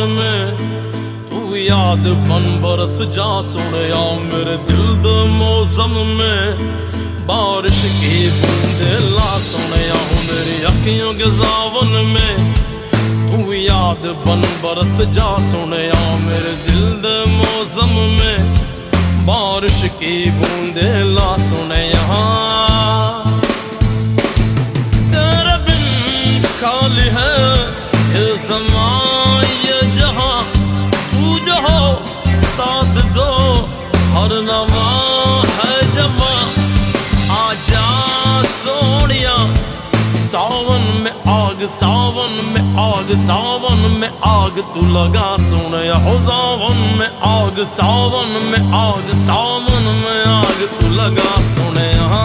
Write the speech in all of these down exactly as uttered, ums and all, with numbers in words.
में तू याद बन बरस जा सुनिया मेरे दिल दे मौसम में बारिश की बूंदे ला सुनिया मेरी अखियों के सावन में तू याद बन बरस जा सुनिया मेरे दिल दे मौसम में बारिश की बूंदे ला सुनिया तेरे बिन खाली है ये ज़मां ये जहां तू जो हो साथ दो हर नवा है जवां आजा सोनिया सावन में आग सावन में आग सावन में आग तू लगा सोनिया हो सावन में आग सावन में आग सावन में आग तू लगा सोनिया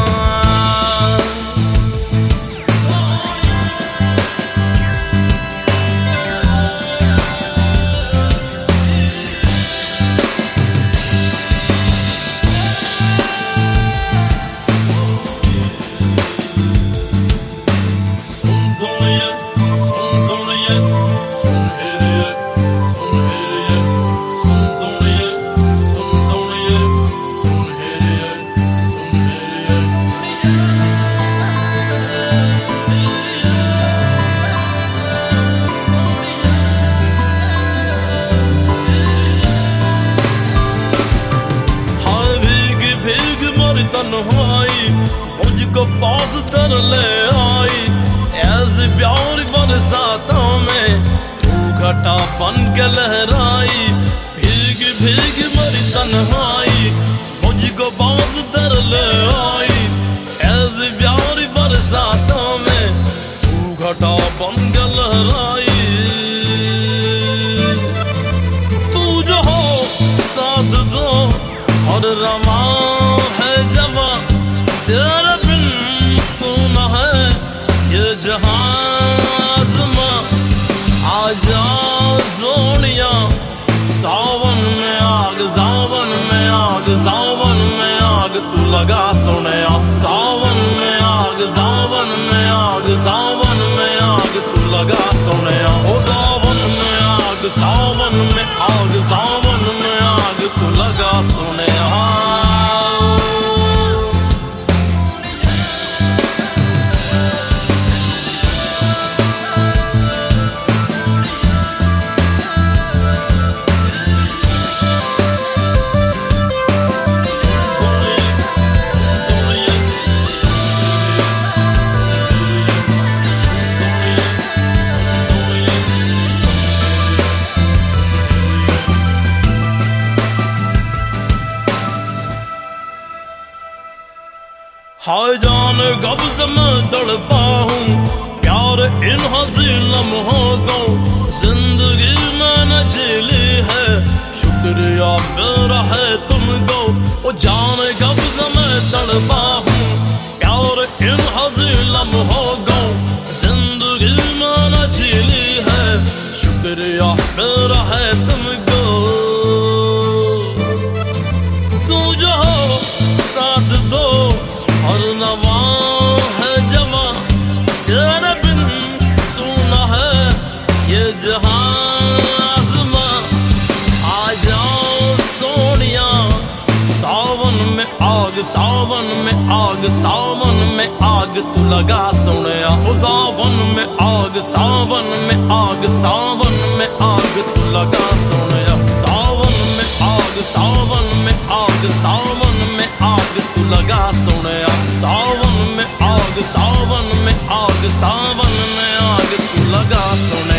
तन्हाई मुझको पास तर ले आई ऐसे प्यार बरसातों में तू घटा बन के लहराई भीग भीग मरी तन्हाई मुझको पास तर ले आई ऐसे प्यार बरसातों में तू घटा बन के लहराई तू जो हो साथ दो और रवा जवां तेरा बिन सुना है ये जहां आज़मा आजा सोनिया सावन में आग सावन में आग सावन में आग तू लगा सोनिया सावन में आग सावन में आग सावन में आग तू लगा सोनिया ओ सावन में आग सावन में आग सावन में आग तू लगा सोनिया हाय जान कब से मैं तड़पा हूँ प्यार इन हसीन लम्हों को जिंदगी मैंने झेली है शुक्रिया मेरा है तुमको ओ जान कब से मैं तड़पा हूँ प्यार इन हसीन लम्हों को जिंदगी मैंने झेली है शुक्रिया मेरा है तुमको तू जो हो साथ दो और नवा है जवां तेरा बिन सुना है ये जहां आज़मा आ जाओ सोनिया सावन में आग सावन में आग सावन में आग तू लगा सोनिया ओ सावन में आग सावन में आग सावन में आग तू लगा सोनिया सावन में आग सावन में आग सावन में आग तू लगा सोनिया सावन में आग सावन में आग सावन में आग तू लगा सोनिया।